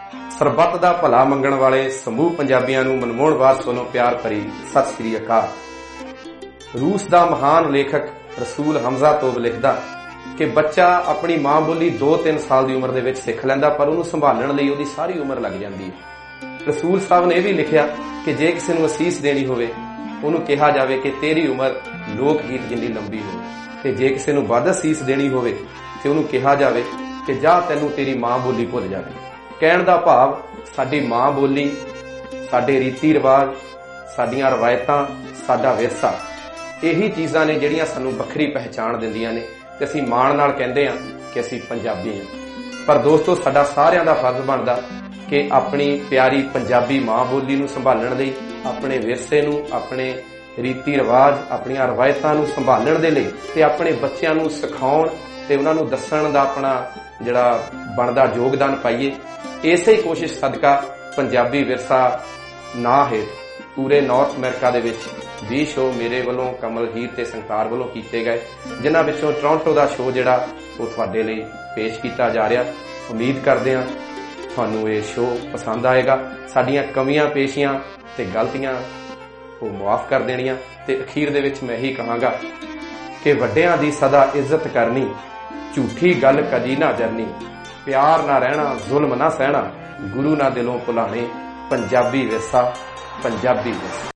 ਸਰਬੱਤ ਦਾ ਭਲਾ ਮੰਗਣ ਵਾਲੇ ਸਮੂਹ ਪੰਜਾਬੀਆਂ ਨੂੰ ਮਨਮੋਹਨ ਵਾਰਸ ਵੱਲੋਂ ਪਿਆਰ ਭਰੀ ਸਤਿ ਸ੍ਰੀ ਅਕਾਲ। ਰੂਸ ਦਾ ਮਹਾਨ ਲੇਖਕ ਰਸੂਲ ਹਮਜ਼ਾ ਤੋਬ ਲਿਖਦਾ ਕਿ ਬੱਚਾ ਆਪਣੀ ਮਾਂ ਬੋਲੀ 2-3 ਸਾਲ ਦੀ ਉਮਰ ਦੇ ਵਿੱਚ ਸਿੱਖ ਲੈਂਦਾ, ਪਰ ਉਹਨੂੰ ਸੰਭਾਲਣ ਲਈ ਉਹਦੀ ਸਾਰੀ ਉਮਰ ਲੱਗ ਜਾਂਦੀ ਹੈ। ਰਸੂਲ ਸਾਹਿਬ ਨੇ ਇਹ ਵੀ ਲਿਖਿਆ ਕਿ ਜੇ ਕਿਸੇ ਨੂੰ ਅਸੀਸ ਦੇਣੀ ਹੋਵੇ ਉਹਨੂੰ ਕਿਹਾ ਜਾਵੇ ਕਿ ਤੇਰੀ ਉਮਰ ਲੋਕ ਗੀਤ ਜਿੰਨੀ ਲੰਬੀ ਹੋਵੇ, ਤੇ ਜੇ ਕਿਸੇ ਨੂੰ ਵੱਧ ਅਸੀਸ ਦੇਣੀ ਹੋਵੇ ਤੇ ਉਹਨੂੰ ਕਿਹਾ ਜਾਵੇ ਕਿ ਜਾ ਤੈਨੂੰ ਤੇਰੀ ਮਾਂ ਬੋਲੀ ਭੁੱਲ ਜਾਵੇ। ਕਹਿਣ ਦਾ ਭਾਵ ਸਾਡੀ ਮਾਂ ਬੋਲੀ, ਸਾਡੇ ਰੀਤੀ ਰਿਵਾਜ, ਸਾਡੀਆਂ ਰਵਾਇਤਾਂ, ਸਾਡਾ ਵਿਰਸਾ, ਇਹੀ ਚੀਜ਼ਾਂ ਨੇ ਜਿਹੜੀਆਂ ਸਾਨੂੰ ਵੱਖਰੀ ਪਹਿਚਾਣ ਦਿੰਦੀਆਂ ਨੇ ਤੇ ਅਸੀਂ ਮਾਣ ਨਾਲ ਕਹਿੰਦੇ ਹਾਂ ਕਿ ਅਸੀਂ ਪੰਜਾਬੀ ਹਾਂ। ਪਰ ਦੋਸਤੋ, ਸਾਡਾ ਸਾਰਿਆਂ ਦਾ ਫਰਜ਼ ਬਣਦਾ ਕਿ ਆਪਣੀ ਪਿਆਰੀ ਪੰਜਾਬੀ ਮਾਂ ਬੋਲੀ ਨੂੰ ਸੰਭਾਲਣ ਲਈ, ਆਪਣੇ ਵਿਰਸੇ ਨੂੰ, ਆਪਣੇ ਰੀਤੀ ਰਿਵਾਜ, ਆਪਣੀਆਂ ਰਵਾਇਤਾਂ ਨੂੰ ਸੰਭਾਲਣ ਦੇ ਲਈ ਤੇ ਆਪਣੇ ਬੱਚਿਆਂ ਨੂੰ ਸਿਖਾਉਣ ਤੇ ਉਹਨਾਂ ਨੂੰ ਦੱਸਣ ਦਾ ਆਪਣਾ ਜਿਹੜਾ ਬਣਦਾ ਯੋਗਦਾਨ ਪਾਈਏ। ਇਸੇ ਹੀ ਕੋਸ਼ਿਸ਼ ਸਦਕਾ ਪੰਜਾਬੀ ਵਿਰਸਾ ਨਾਂ ਹੇਠ ਪੂਰੇ ਨਾਰਥ ਅਮਰੀਕਾ ਦੇ ਵਿੱਚ 20 ਸ਼ੋਅ ਮੇਰੇ ਵੱਲੋਂ, ਕਮਲ ਹੀਰ ਤੇ ਸੰਕਾਰ ਵੱਲੋਂ ਕੀਤੇ ਗਏ, ਜਿਨ੍ਹਾਂ ਵਿੱਚੋਂ ਟੋਰਾਂਟੋ ਦਾ ਸ਼ੋਅ ਜਿਹੜਾ ਉਹ ਤੁਹਾਡੇ ਲਈ ਪੇਸ਼ ਕੀਤਾ ਜਾ ਰਿਹਾ। ਉਮੀਦ ਕਰਦੇ ਹਾਂ ਤੁਹਾਨੂੰ ਇਹ ਸ਼ੋਅ ਪਸੰਦ ਆਏਗਾ। ਸਾਡੀਆਂ ਕਮੀਆਂ ਪੇਸ਼ੀਆਂ ਤੇ ਗਲਤੀਆਂ ਉਹ ਮੁਆਫ ਕਰ ਦੇਣੀਆਂ। ਤੇ ਅਖੀਰ ਦੇ ਵਿੱਚ ਮੈਂ ਇਹੀ ਕਹਾਂਗਾ ਕਿ ਵੱਡਿਆਂ ਦੀ ਸਦਾ ਇੱਜ਼ਤ ਕਰਨੀ, ਝੂਠੀ ਗੱਲ ਕਦੀ ਨਾ ਜਰਨੀ, ਪਿਆਰ ਨਾ ਰਹਿਣਾ, ਜ਼ੁਲਮ ਨਾ ਸਹਿਣਾ, ਗੁਰੂ ਨਾ ਦਿਲੋਂ ਭੁਲਾਣੇ, ਪੰਜਾਬੀ ਵਿਰਸਾ ਪੰਜਾਬੀ ਵਿਰਸਾ।